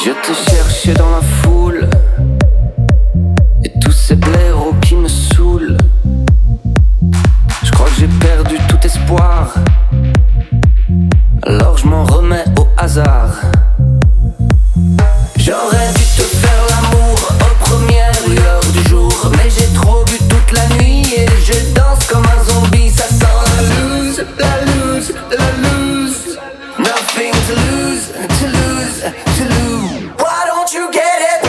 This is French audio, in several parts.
Je te cherchais dans la foule et tous ces blaireaux qui me saoulent. Je crois que j'ai perdu tout espoir, alors je m'en remets au hasard. J'aurais dû te faire l'amour aux premières lueurs du jour, mais j'ai trop bu toute la nuit et je danse comme un zombie. Ça sent la loose, la loose, la loose. Nothing to lose, to lose, to lose. Why don't you get it?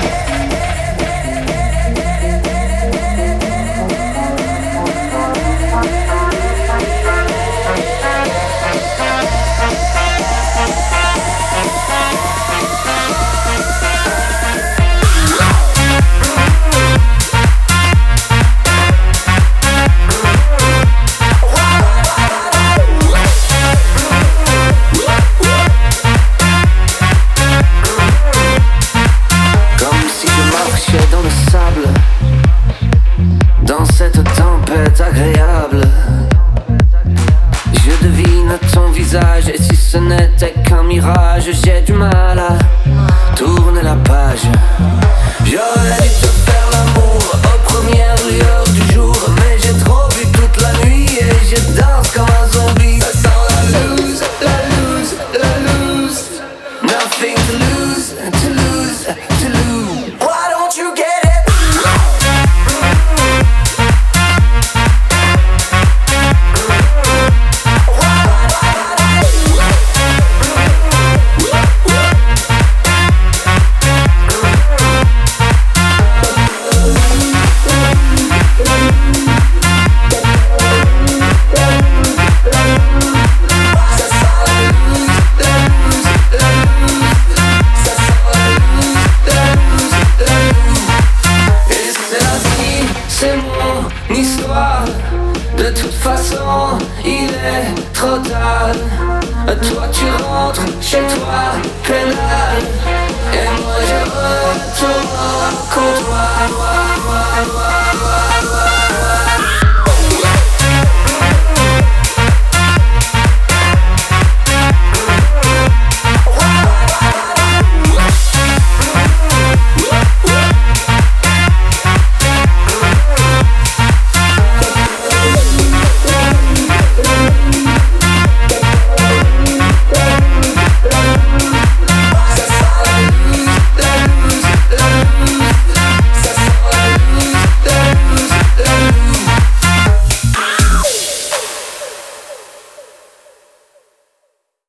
Dans le sable, dans cette tempête agréable, je devine ton visage, et si ce n'était qu'un mirage, j'ai du mal à tourner la page. J'aurais dû te faire l'amour aux premières lueurs du jour, mais j'ai trop bu toute la nuit et je danse comme un zombie. Ça sent la loose, la loose, la loose. Nothing to lose, to lose, to lose. Why don't you get it? C'est mon histoire. De toute façon, il est trop tard. Toi tu rentres chez toi, pénal. Et moi je retourne au comptoir.